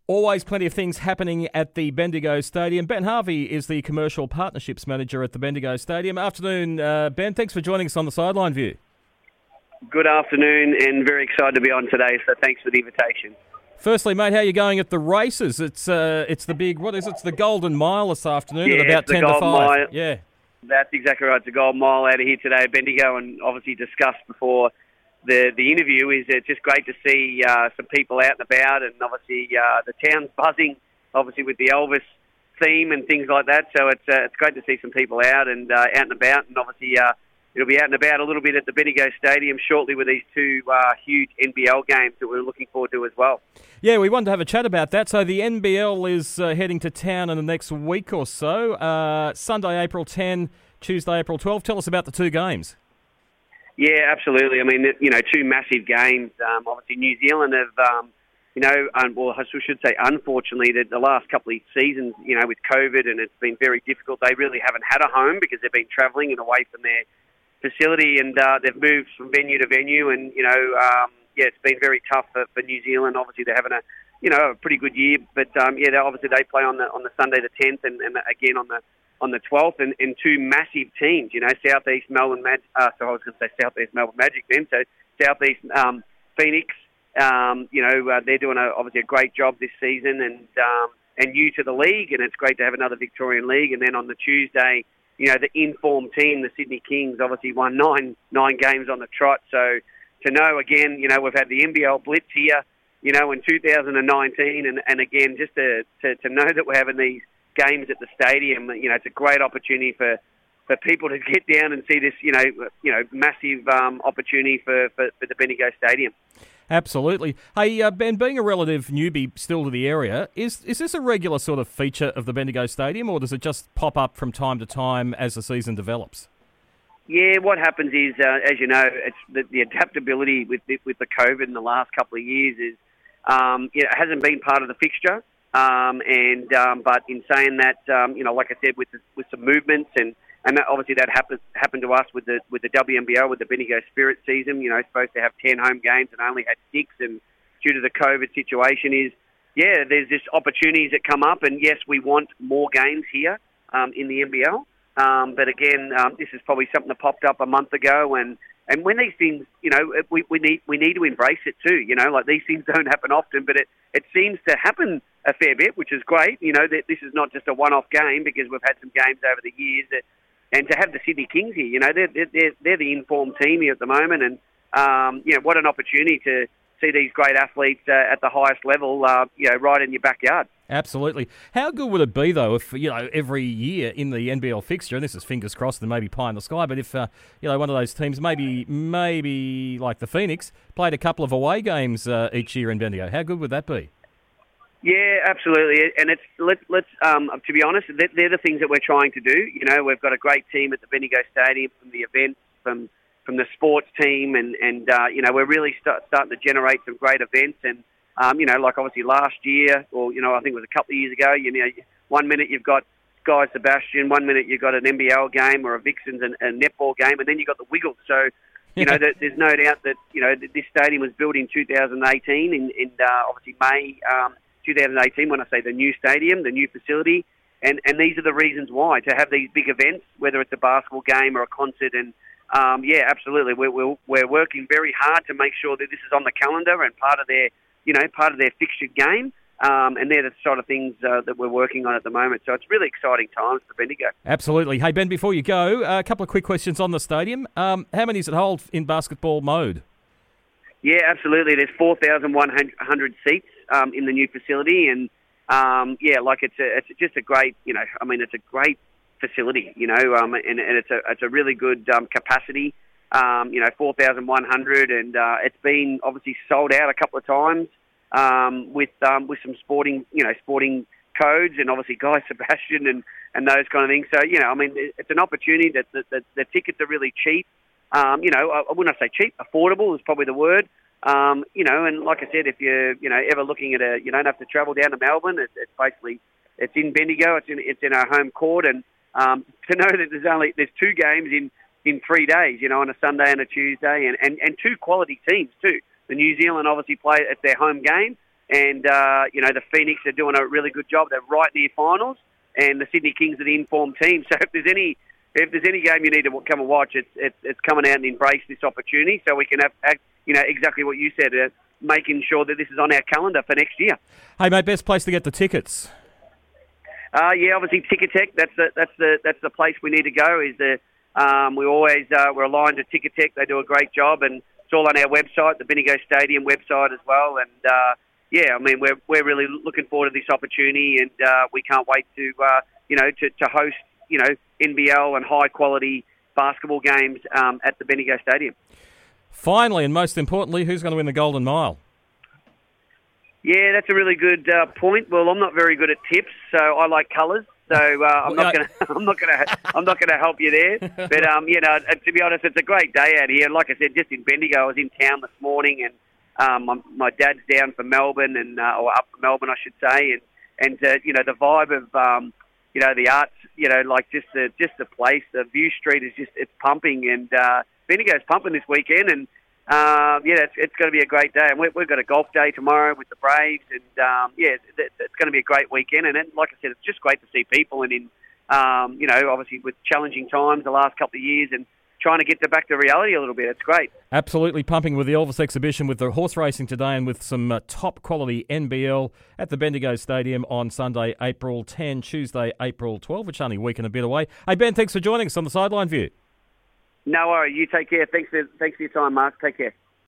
Always plenty of things happening at the Bendigo Stadium. Ben Harvey is the Commercial Partnerships Manager at the Bendigo Stadium. Afternoon, Ben. Thanks for joining us on the Sideline View. Good afternoon, and very excited to be on today, so thanks for the invitation. Firstly, mate, how are you going at the races? It's the big, what is it? It's the Golden Mile this afternoon at about 10 to 5. Mile. Yeah. That's exactly right. It's a Golden Mile out of here today at Bendigo, and obviously discussed before the interview. Is it's just great to see some people out and about, and obviously the town's buzzing, obviously with the Elvis theme and things like that. So it's great to see some people out and about, and obviously it'll be out and about a little bit at the Bendigo Stadium shortly with these two huge NBL games that we're looking forward to as well. Yeah, we wanted to have a chat about that. So the NBL is heading to town in the next week or so. Sunday, April 10, Tuesday, April 12. Tell us about the two games. Yeah, absolutely. I mean, two massive games. Obviously, New Zealand have, I should say, unfortunately, the last couple of seasons, with COVID, and it's been very difficult. They really haven't had a home because they've been travelling and away from their facility, and they've moved from venue to venue, and it's been very tough for New Zealand. Obviously, they're having a pretty good year, but obviously they play on the Sunday the 10th, and again on the 12th, and two massive teams. Southeast Melbourne Magic. So I was going to say Southeast Melbourne Magic then. So Southeast Phoenix. They're doing obviously a great job this season, and new to the league, and it's great to have another Victorian league. And then on the Tuesday, the informed team, the Sydney Kings, obviously won nine games on the trot. So to know, again, we've had the NBL Blitz here, in 2019, and again, just to know that we're having these games at the stadium, it's a great opportunity for people to get down and see this, massive opportunity for the Bendigo Stadium. Absolutely. Hey, Ben, being a relative newbie still to the area, is this a regular sort of feature of the Bendigo Stadium, or does it just pop up from time to time as the season develops? Yeah, what happens is, as you know, it's the adaptability with the COVID in the last couple of years is, it hasn't been part of the fixture. But in saying that, like I said, with some movements and that obviously that happened to us with the WNBL, with the Bendigo Spirit season. Supposed to have 10 home games and only had 6, and due to the COVID situation there's just opportunities that come up, and yes, we want more games here in the NBL. But again, this is probably something that popped up a month ago, and when these things, we need to embrace it too. Like these things don't happen often, but it seems to happen a fair bit, which is great. That this is not just a one-off game, because we've had some games over the years and to have the Sydney Kings here, they're the informed team here at the moment, and what an opportunity to see these great athletes at the highest level, right in your backyard. Absolutely. How good would it be, though, if, every year in the NBL fixture, and this is fingers crossed and maybe pie in the sky, but if, one of those teams, maybe like the Phoenix, played a couple of away games each year in Bendigo, how good would that be? Yeah, absolutely. And let's to be honest, they're the things that we're trying to do. We've got a great team at the Bendigo Stadium from the events, from the sports team, and we're really starting to generate some great events. And, like obviously last year, or, I think it was a couple of years ago, 1 minute you've got Guy Sebastian, 1 minute you've got an NBL game or a Vixens and a netball game, and then you've got the Wiggles. So, there's no doubt that, this stadium was built in 2018, in obviously May 2018, when I say the new stadium, the new facility, and these are the reasons why, to have these big events, whether it's a basketball game or a concert, and absolutely, we're working very hard to make sure that this is on the calendar and part of their fixtured game, and they're the sort of things that we're working on at the moment. So it's really exciting times for Bendigo. Absolutely. Hey, Ben, before you go, a couple of quick questions on the stadium. How many does it hold in basketball mode? Yeah, absolutely. There's 4,100 seats in the new facility, and it's just a great, it's a great facility, and it's a really good capacity. 4,100, and it's been obviously sold out a couple of times with some sporting codes, and obviously Guy Sebastian and those kind of things. So it's an opportunity that the tickets are really cheap. I wouldn't say cheap, affordable is probably the word. And like I said, if you're, ever looking at you don't have to travel down to Melbourne. It's basically, it's in Bendigo. It's in our home court, and to know that there's two games in 3 days, on a Sunday and a Tuesday, and two quality teams too. The New Zealand obviously play at their home game, And, the Phoenix are doing a really good job. They're right near finals, and the Sydney Kings are the informed team. So if there's any game you need to come and watch, it's coming out and embrace this opportunity so we can have exactly what you said, making sure that this is on our calendar for next year. Hey, mate, best place to get the tickets? Obviously Ticketek. That's the place we need to go. We're aligned to Ticketek. They do a great job, and it's all on our website, the Bendigo Stadium website as well. And we're really looking forward to this opportunity, and we can't wait to host NBL and high quality basketball games at the Bendigo Stadium. Finally, and most importantly, who's going to win the Golden Mile? Yeah, that's a really good point. Well, I'm not very good at tips, so I like colours. So I'm not going to help you there. But to be honest, it's a great day out here. Like I said, just in Bendigo, I was in town this morning, and my dad's down from Melbourne or up from Melbourne, I should say, and the vibe of the arts, just the place, the view street is it's pumping, and Bendigo's pumping this weekend, and it's going to be a great day. And we've got a golf day tomorrow with the Braves, and it's going to be a great weekend. And like I said, it's just great to see people, and obviously with challenging times the last couple of years, and trying to get back to reality a little bit. It's great. Absolutely pumping with the Elvis exhibition, with the horse racing today, and with some top quality NBL at the Bendigo Stadium on Sunday, April 10, Tuesday, April 12, which is only a week and a bit away. Hey, Ben, thanks for joining us on the Sideline View. No worries. You take care. Thanks for your time, Mark. Take care.